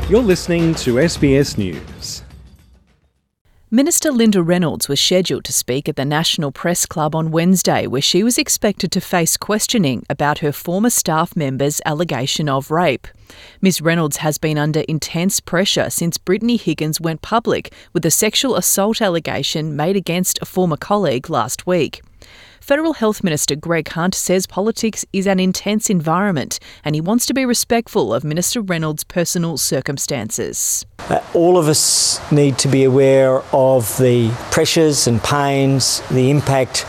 You're listening to SBS News. Minister Linda Reynolds was scheduled to speak at the National Press Club on Wednesday, where she was expected to face questioning about her former staff member's allegation of rape. Ms Reynolds has been under intense pressure since Brittany Higgins went public with a sexual assault allegation made against a former colleague last week. Federal Health Minister Greg Hunt says politics is an intense environment and he wants to be respectful of Minister Reynolds' personal circumstances. All of us need to be aware of the pressures and pains, the impact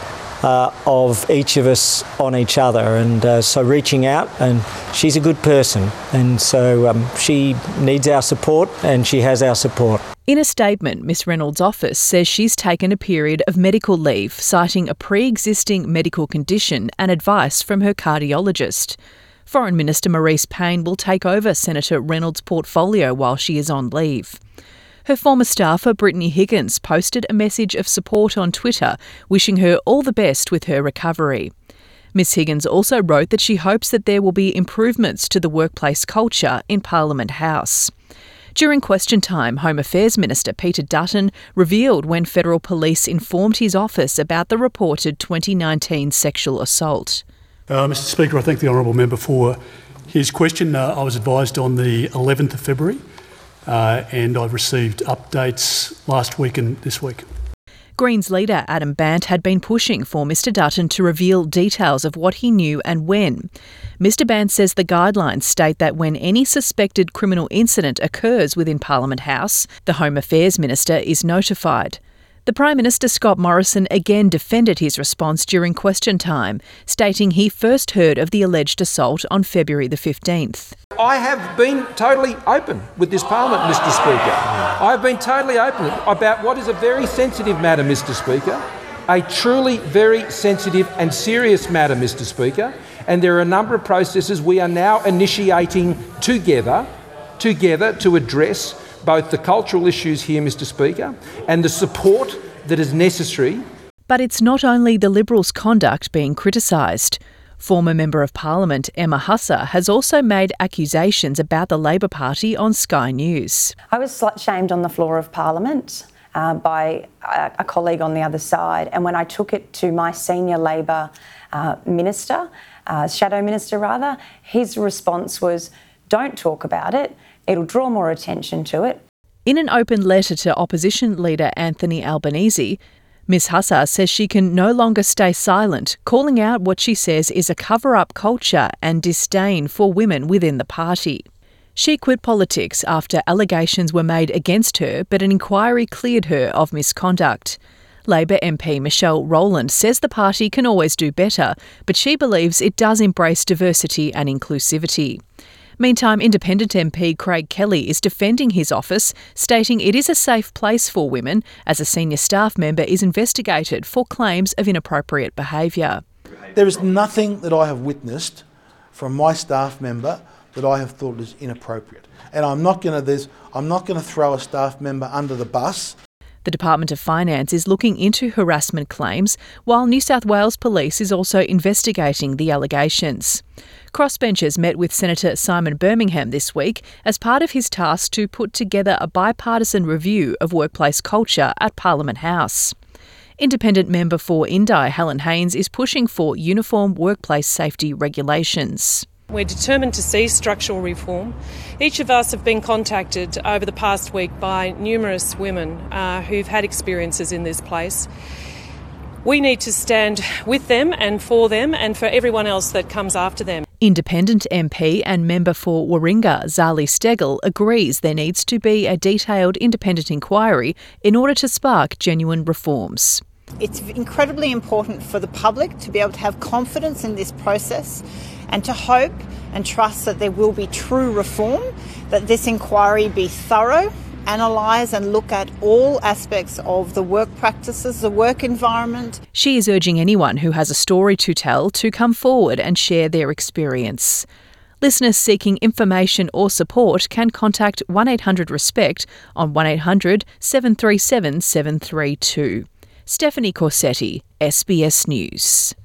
of each of us on each other, and so reaching out, and she's a good person, and so she needs our support and she has our support. In a statement, Ms Reynolds' office says she's taken a period of medical leave, citing a pre-existing medical condition and advice from her cardiologist. Foreign Minister Marise Payne will take over Senator Reynolds' portfolio while she is on leave. Her former staffer, Brittany Higgins, posted a message of support on Twitter, wishing her all the best with her recovery. Ms Higgins also wrote that she hopes that there will be improvements to the workplace culture in Parliament House. During question time, Home Affairs Minister Peter Dutton revealed when federal police informed his office about the reported 2019 sexual assault. Mr Speaker, I thank the honourable member for his question. I was advised on the 11th of February and I've received updates last week and this week. Greens leader Adam Bandt had been pushing for Mr Dutton to reveal details of what he knew and when. Mr Bandt says the guidelines state that when any suspected criminal incident occurs within Parliament House, the Home Affairs Minister is notified. The Prime Minister Scott Morrison again defended his response during question time, stating he first heard of the alleged assault on February the 15th. I have been totally open with this Parliament, Mr Speaker. I have been totally open about what is a very sensitive matter, Mr Speaker, a truly very sensitive and serious matter, Mr Speaker, and there are a number of processes we are now initiating together to address both the cultural issues here, Mr Speaker, and the support that is necessary. But it's not only the Liberals' conduct being criticised. Former Member of Parliament Emma Husser has also made accusations about the Labor Party on Sky News. I was slut-shamed on the floor of Parliament by a colleague on the other side, and when I took it to my senior Labor minister, Shadow Minister rather, his response was, "Don't talk about it. It'll draw more attention to it." In an open letter to opposition leader Anthony Albanese, Ms Husser says she can no longer stay silent, calling out what she says is a cover-up culture and disdain for women within the party. She quit politics after allegations were made against her, but an inquiry cleared her of misconduct. Labor MP Michelle Rowland says the party can always do better, but she believes it does embrace diversity and inclusivity. Meantime, Independent MP Craig Kelly is defending his office, stating it is a safe place for women as a senior staff member is investigated for claims of inappropriate behaviour. There is nothing that I have witnessed from my staff member that I have thought is inappropriate. And I'm not going to throw a staff member under the bus. The Department of Finance is looking into harassment claims, while New South Wales Police is also investigating the allegations. Crossbenchers met with Senator Simon Birmingham this week as part of his task to put together a bipartisan review of workplace culture at Parliament House. Independent member for Indi, Helen Haynes, is pushing for uniform workplace safety regulations. We're determined to see structural reform. Each of us have been contacted over the past week by numerous women who've had experiences in this place. We need to stand with them and for everyone else that comes after them. Independent MP and member for Warringah, Zali Steggall, agrees there needs to be a detailed independent inquiry in order to spark genuine reforms. It's incredibly important for the public to be able to have confidence in this process and to hope and trust that there will be true reform, that this inquiry be thorough, analyse and look at all aspects of the work practices, the work environment. She is urging anyone who has a story to tell to come forward and share their experience. Listeners seeking information or support can contact 1800-RESPECT on 1800 737 732. Stephanie Corsetti, SBS News.